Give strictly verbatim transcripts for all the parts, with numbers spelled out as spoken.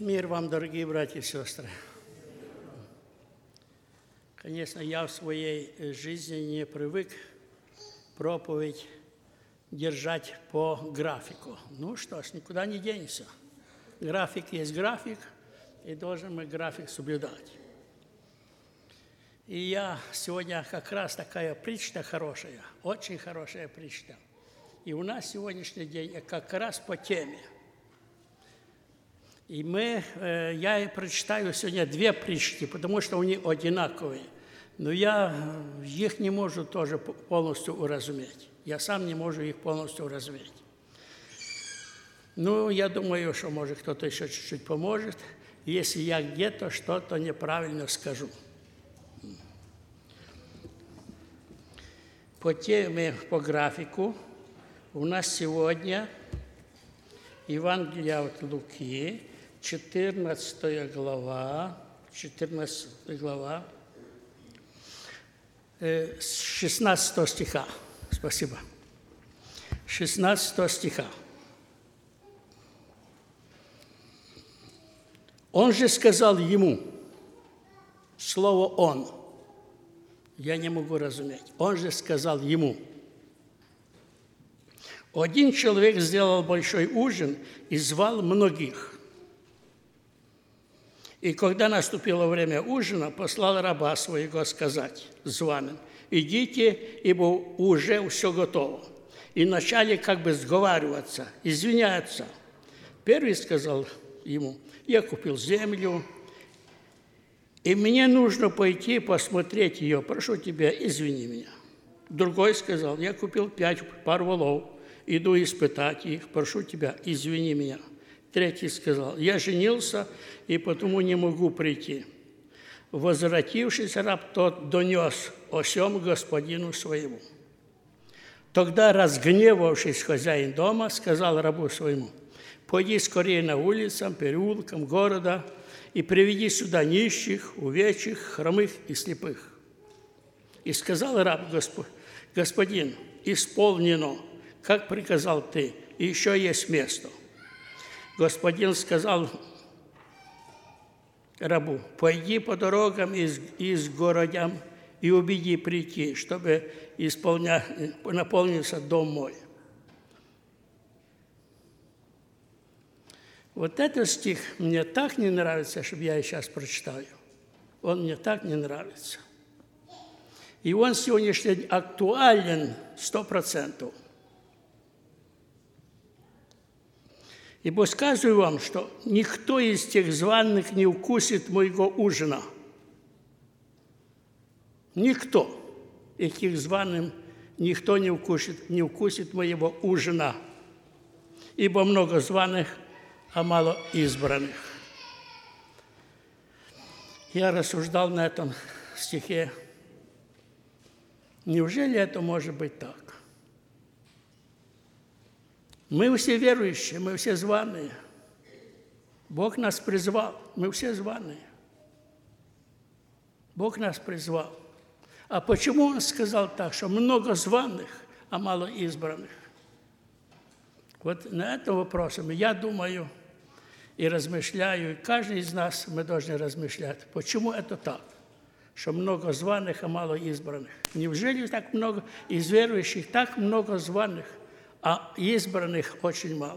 Мир вам, дорогие братья и сестры. Конечно, я в своей жизни не привык проповедь держать по графику. Ну что ж, никуда не денешься. График есть график, и должен мы график соблюдать. И я сегодня как раз такая притча хорошая, очень хорошая притча. И у нас сегодняшний день как раз по теме. И мы, я прочитаю сегодня две притчи, потому что они одинаковые. Но я их не могу тоже полностью уразуметь. Я сам не могу их полностью уразуметь. Ну, я думаю, что, может, кто-то еще чуть-чуть поможет, если я где-то что-то неправильно скажу. По теме, по графику у нас сегодня Евангелие от Луки, четырнадцатая глава, четырнадцатая глава, э, с шестнадцатого стиха. Спасибо. шестнадцатого стиха. Он же сказал ему, слово «он», я не могу разуметь. Он же сказал ему, один человек сделал большой ужин и звал многих. И когда наступило время ужина, послал раба своего сказать званым, идите, ибо уже все готово. И начали как бы сговариваться, извиняться. Первый сказал ему, я купил землю, и мне нужно пойти посмотреть ее, прошу тебя, извини меня. Другой сказал, я купил пять пар волов, иду испытать их, прошу тебя, извини меня. Третий сказал, я женился, и потому не могу прийти. Возвратившись, раб тот донес о сем господину своему. Тогда, разгневавшись, хозяин дома сказал рабу своему, пойди скорее на улицам, переулкам города и приведи сюда нищих, увечьих, хромых и слепых. И сказал раб, господин, исполнено, как приказал ты, и еще есть место. Господин сказал рабу, пойди по дорогам и из городам и убеди прийти, чтобы исполня... наполнился дом мой. Вот этот стих мне так не нравится, чтобы я сейчас прочитаю. Он мне так не нравится. И он сегодняшний день актуален сто процентов. Ибо сказываю вам, что никто из тех званых не укусит моего ужина. Никто из тех званых, никто не укусит, не укусит моего ужина. Ибо много званых, а мало избранных. Я рассуждал на этом стихе. Неужели это может быть так? Мы все верующие, мы все званые. Бог нас призвал, мы все званые. Бог нас призвал. А почему Он сказал так, что много званых, а мало избранных? Вот на этом вопросе я думаю и размышляю, и каждый из нас мы должны размышлять, почему это так, что много званых, а мало избранных. Неужели так много из верующих, так много званых, а избранных очень мало?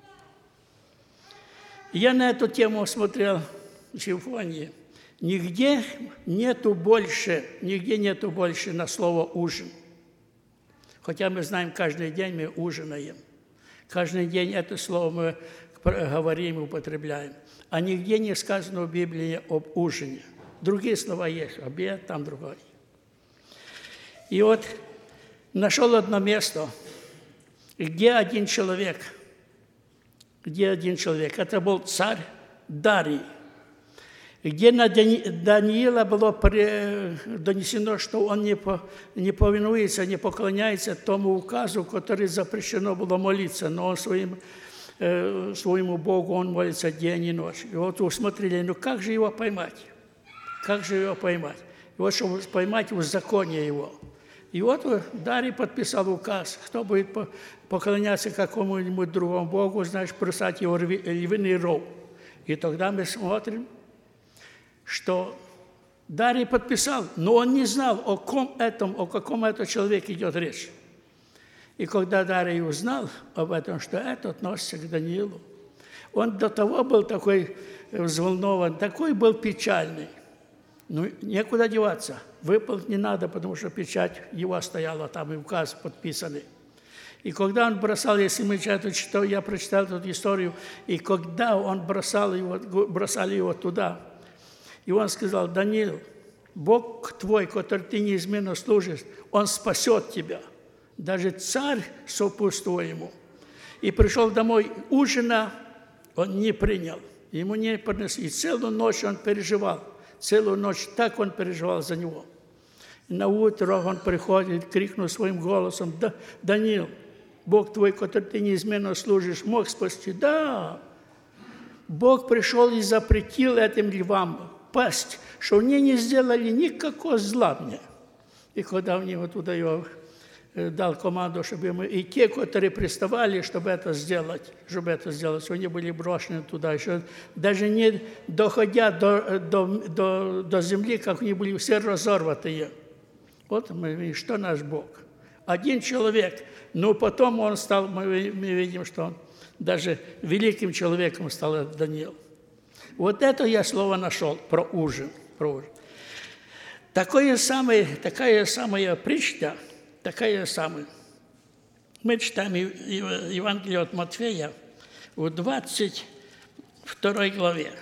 Я на эту тему смотрел в симфонии. Нигде нету больше, нигде нету больше на слово «ужин». Хотя мы знаем, каждый день мы ужинаем. Каждый день это слово мы говорим и употребляем. А нигде не сказано в Библии об ужине. Другие слова есть, обед, там другой. И вот нашел одно место, где один человек, где один человек, это был царь Дарий, где на Даниила было донесено, что он не повинуется, не поклоняется тому указу, который запрещено было молиться, но он своим, э, своему Богу он молится день и ночь. И вот усмотрели, ну как же его поймать? Как же его поймать? И вот, чтобы поймать в законе его. И вот Дарий подписал указ, кто будет поклоняться какому-нибудь другому Богу, значит, бросать его львиный ров. И тогда мы смотрим, что Дарий подписал, но он не знал, о ком этом, о каком этом человеке идет речь. И когда Дарий узнал об этом, что это относится к Даниилу, он до того был такой взволнован, такой был печальный. Ну, некуда деваться. Выполнить не надо, потому что печать его стояла там, и указ подписанный. И когда он бросал, если мы читали, я прочитал эту историю, и когда он бросал его, бросали его туда, и он сказал: Даниил, Бог твой, который ты неизменно служишь, Он спасет тебя. Даже царь сопутствовал ему. И пришел домой, ужина он не принял, ему не принесли. И целую ночь он переживал, целую ночь так он переживал за него. И на утро он приходит, крикнул своим голосом: да, Даниил, Бог твой, который ты неизменно служишь, мог спасти? Да, Бог пришел и запретил этим львам пасть, что они не сделали никакого зла мне. И когда в него туда его дал команду, чтобы ему, и те, которые приставали, чтобы это сделать, чтобы это сделать, они были брошены туда, еще даже не доходя до, до, до, до земли, как они были все разорватые. Вот мы видим, что наш Бог. Один человек, но потом он стал, мы, мы видим, что он даже великим человеком стал Даниил. Вот это я слово нашел про ужин. Про ужин. Такое самое, такая самая притча, такая самая. Мы читаем Евангелие от Матфея в двадцать второй главе.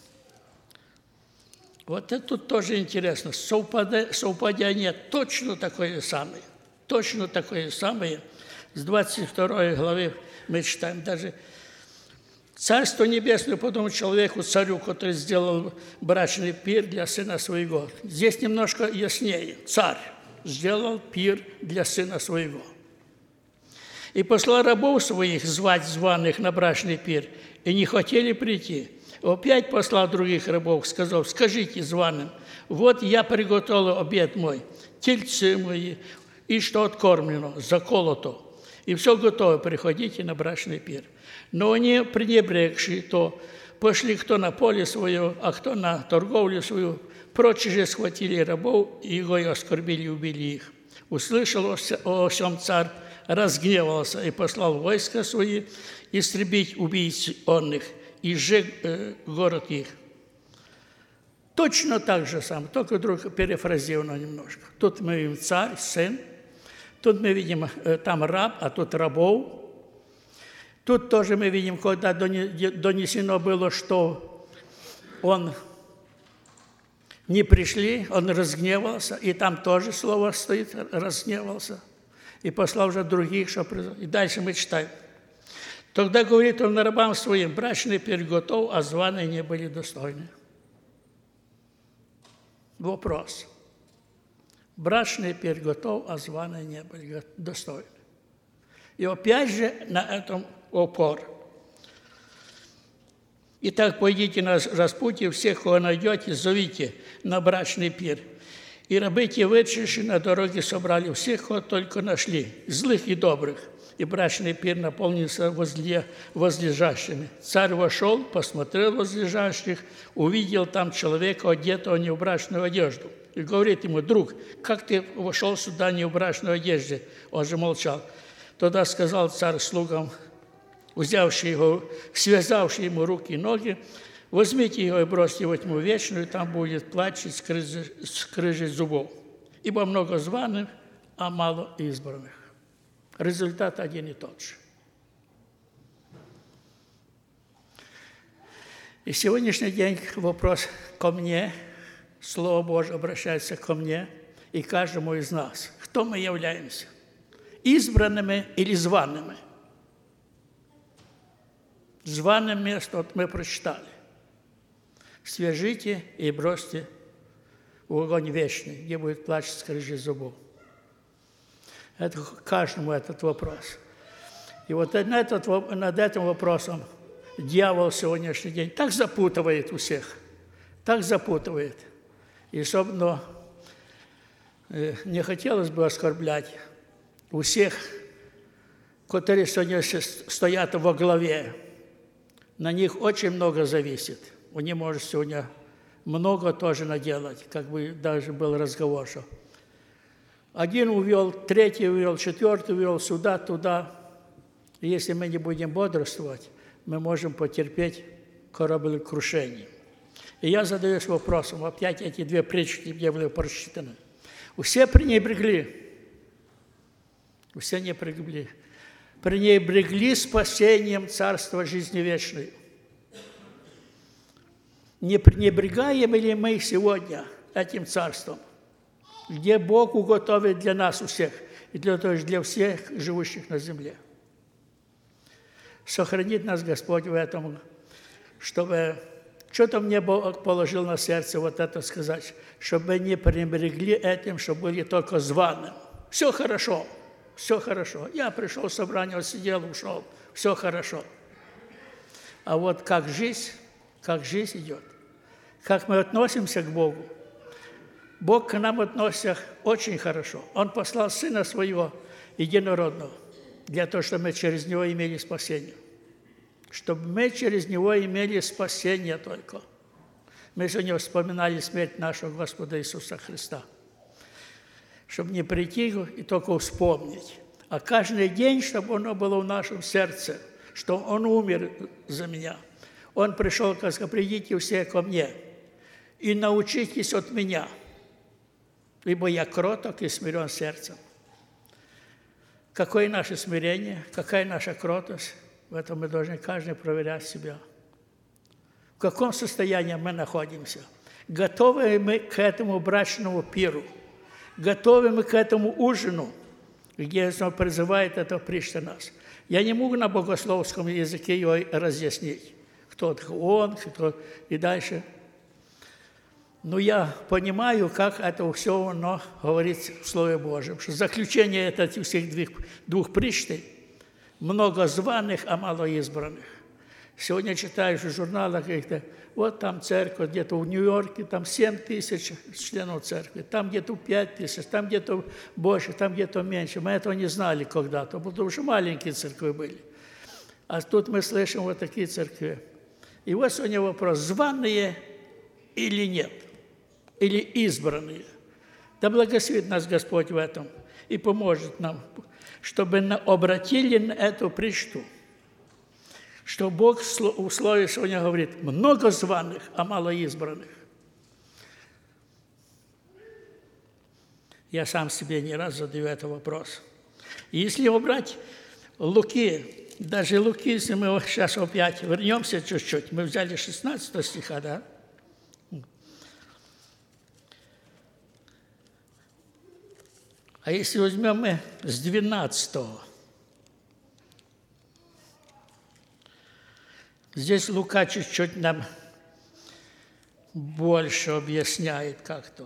Вот это тут тоже интересно. Совпадение точно такое самое. Точно такое самое. С двадцать второй главы мы читаем даже: Царство Небесное подобно человеку, царю, который сделал брачный пир для сына своего. Здесь немножко яснее. Царь сделал пир для сына своего. И послал рабов своих звать званых на брачный пир, и не хотели прийти. Опять послал других рабов, сказав: скажите званым, вот я приготовил обед мой, тельцы мои, и что откормлено, заколото, и все готово, приходите на брачный пир. Но они, пренебрегшие то, пошли кто на поле свое, а кто на торговлю свою. Прочие же схватили рабов, и его и оскорбили, и убили их. Услышал о всем царь, разгневался и послал войска свои истребить убийц онных и сжег э, город их. Точно так же сам, только вдруг перефразировано немножко. Тут мы видим царь, сын, тут мы видим э, там раб, а тут рабов. Тут тоже мы видим, когда донесено было, что он не пришли, он разгневался, и там тоже слово стоит, разгневался, и послал уже других, что и дальше мы читаем. Тогда говорит он рабам своим: брачный пир готов, а званые не были достойны. Вопрос. Брачный пир готов, а званые не были достойны. И опять же на этом упор. Итак, пойдите на распутье, всех, кого найдете, зовите на брачный пир. И рабы те, вышедшие на дороге, собрали всех, кого только нашли, злых и добрых. И брачный пир наполнился возле, возлежащими. Царь вошел, посмотрел возлежащих, увидел там человека, одетого не в брачную одежду. И говорит ему: друг, как ты вошел сюда не в брачной одежде? Он же молчал. Тогда сказал царь слугам, взявший его, связавший ему руки и ноги: возьмите его и бросьте его в тьму вечную, там будет плач и скрежет зубов. Ибо много званых, а мало избранных. Результат один и тот же. И сегодняшний день вопрос ко мне, Слово Божие обращается ко мне и каждому из нас. Кто мы являемся? Избранными или зваными? Званым место вот мы прочитали. Свяжите и бросьте в огонь вечный, где будет плач и скрежет зубов. Это каждому этот вопрос. И вот над, этот, над этим вопросом дьявол сегодняшний день так запутывает у всех, так запутывает. И особенно э, не хотелось бы оскорблять у всех, которые сегодня стоят во главе. на них очень много зависит. У них может сегодня много тоже наделать, как бы даже был разговор, что один увел, третий увел, четвертый увел сюда, туда. И если мы не будем бодрствовать, мы можем потерпеть кораблекрушение. И я задаюсь вопросом, опять эти две притчи, где были прочитаны. Все пренебрегли, все не пренебрегли, пренебрегли спасением Царства жизни вечной. Не пренебрегаем ли мы сегодня этим Царством, где Бог уготовит для нас у всех, и для, для всех живущих на земле? Сохранит нас Господь в этом, чтобы что-то мне Бог положил на сердце вот это сказать, чтобы не пренебрегли этим, чтобы были только званым. Все хорошо, все хорошо. Я пришел в собрание, сидел, ушел, все хорошо. А вот как жизнь, как жизнь идет, как мы относимся к Богу. Бог к нам относится очень хорошо. Он послал Сына Своего, Единородного, для того, чтобы мы через Него имели спасение. Чтобы мы через Него имели спасение только. Мы сегодня вспоминали смерть нашего Господа Иисуса Христа. Чтобы не прийти и только вспомнить. А каждый день, чтобы оно было в нашем сердце, что Он умер за меня. Он пришел, как сказал, придите все ко мне и научитесь от меня, ибо я кроток и смирен сердцем. Какое наше смирение, какая наша кротость, в этом мы должны каждый проверять себя. В каком состоянии мы находимся? Готовы мы к этому брачному пиру? Готовы мы к этому ужину, где Он призывает это причта нас? Я не могу на богословском языке его разъяснить, кто Он, кто и дальше. Но я понимаю, как это все оно говорится в Слове Божьем, что заключение этих всех двух, двух притчей много званых, а мало избранных. Сегодня читаешь в журналах каких-то, вот там церковь, где-то в Нью-Йорке, там семь тысяч членов церкви, там где-то пять тысяч, там где-то больше, там где-то меньше. Мы этого не знали когда-то, потому что маленькие церкви были. А тут мы слышим вот такие церкви. И вот сегодня вопрос, званые или нет? Или избранные. Да благословит нас Господь в этом и поможет нам, чтобы обратили на эту притчу, что Бог в Слове сегодня говорит, много званых, а мало избранных. Я сам себе не раз задаю этот вопрос. И если убрать Луки, даже Луки, если мы сейчас опять вернемся чуть-чуть, мы взяли шестнадцатого стиха, да? А если возьмем мы с двенадцатого, здесь Лука чуть-чуть нам больше объясняет как-то.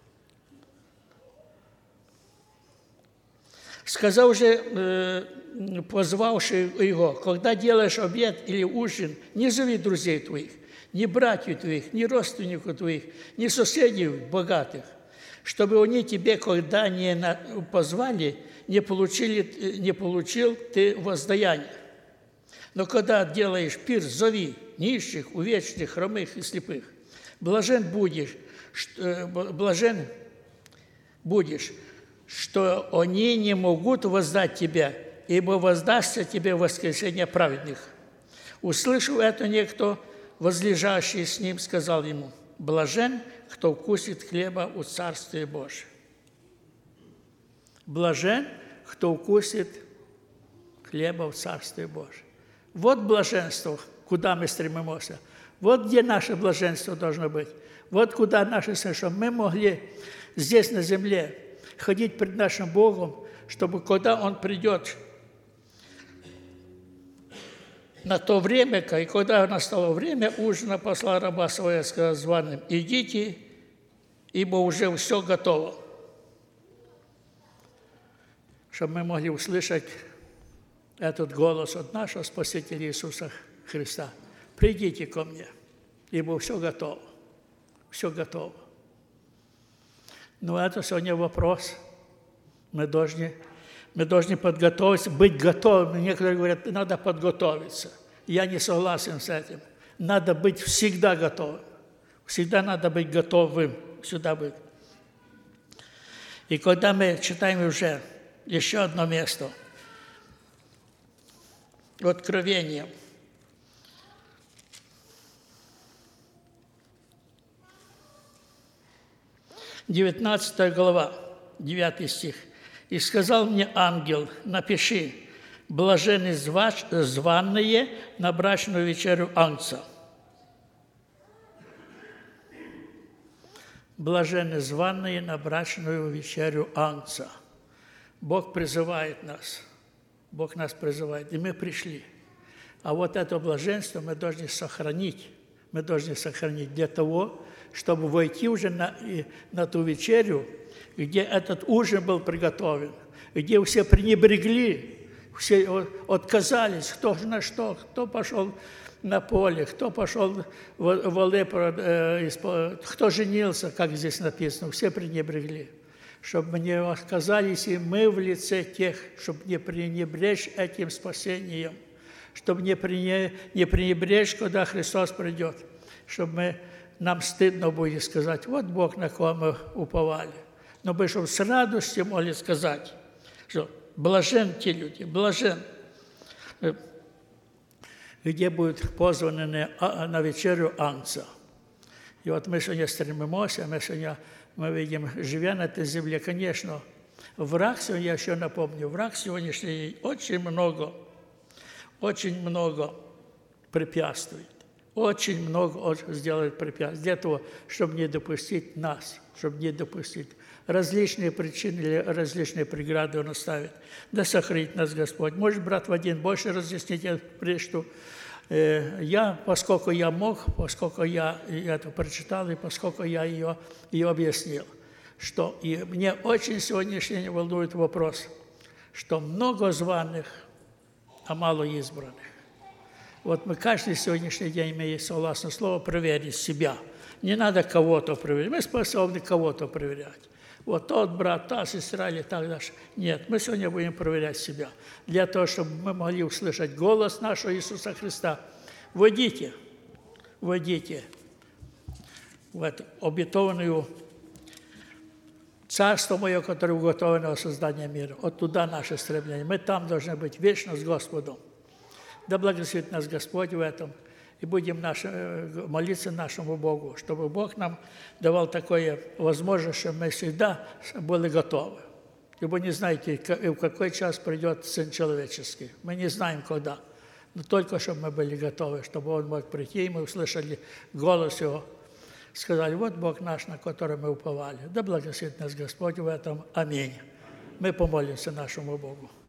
Сказал же, э, позвавший его, когда делаешь обед или ужин, не зови друзей твоих, ни братьев твоих, ни родственников твоих, ни соседей богатых, чтобы они тебе, когда не позвали, не, получили, не получил ты воздаяние. Но когда делаешь пир, зови нищих, увечных, хромых и слепых. Блажен будешь, что, блажен будешь, что они не могут воздать тебя, ибо воздастся тебе воскресение праведных. Услышав это, некто, возлежащий с ним, сказал ему, блажен, кто вкусит хлеба у Царствия Божия. Блажен, кто вкусит хлеба в Царстве Божьем. Вот блаженство, куда мы стремимся. Вот где наше блаженство должно быть. Вот куда наше совершенно. Мы могли здесь на земле ходить пред нашим Богом, чтобы когда Он придет на то время, и когда настало время ужина, послал раба своего, сказал званым, идите, ибо уже все готово. Чтобы мы могли услышать этот голос от нашего Спасителя Иисуса Христа. Придите ко мне, ибо все готово. Все готово. Но это сегодня вопрос. Мы должны, мы должны подготовиться, быть готовыми. Некоторые говорят, надо подготовиться. Я не согласен с этим. Надо быть всегда готовым. Всегда надо быть готовым сюда быть. И когда мы читаем уже еще одно место, Откровение, девятнадцатая глава, девятый стих. «И сказал мне ангел, напиши, блаженны званые на брачную вечерю Агнца». Блаженны званые на брачную вечерю Агнца. Бог призывает нас. Бог нас призывает, и мы пришли. А вот это блаженство мы должны сохранить. Мы должны сохранить для того, чтобы войти уже на, на ту вечерю, где этот ужин был приготовлен, где все пренебрегли, все отказались, кто на что, кто пошел на поле, кто пошел волы, кто женился, как здесь написано, все пренебрегли. Чтобы мы не отказались и мы в лице тех, чтобы не пренебречь этим спасением, чтобы не пренебречь, когда Христос придет, чтобы мы, нам стыдно будет сказать, вот Бог, на кого мы уповали. Но мы, чтобы с радостью могли сказать, что блажен те люди, блажен, где будут позваны на, на вечерю Агнца. И вот мы сегодня стремимся, мы сегодня мы видим, живя на этой земле, конечно, враг сегодня, я еще напомню, враг сегодняшний очень много, очень много препятствует, очень много сделает препятствий для того, чтобы не допустить нас, чтобы не допустить. Различные причины или различные преграды он оставит. Да сохранит нас Господь. Может, брат Вадим, больше разъяснить прежде. Я, поскольку я мог, поскольку я это прочитал, и поскольку я ее, ее объяснил, что и мне очень сегодняшний день волнует вопрос, что много званых, а мало избранных. Вот мы каждый сегодняшний день имеем, согласно слову, проверить себя. Не надо кого-то проверять, мы способны кого-то проверять. Вот тот брат, та сестра или так дальше. Нет, мы сегодня будем проверять себя. Для того, чтобы мы могли услышать голос нашего Иисуса Христа. Войдите, войдите в это обетованную царство мое, которое уготовано от создания мира. Вот туда наше стремление. Мы там должны быть вечно с Господом. Да благословит нас Господь в этом. И будем наши, молиться нашему Богу, чтобы Бог нам давал такое возможность, чтобы мы всегда были готовы. Ибо не знаете, в какой час придет Сын Человеческий. Мы не знаем, когда. Но только чтобы мы были готовы, чтобы Он мог прийти, и мы услышали голос Его. Сказали, вот Бог наш, на который мы уповали. Да благословит нас Господь в этом. Аминь. Мы помолимся нашему Богу.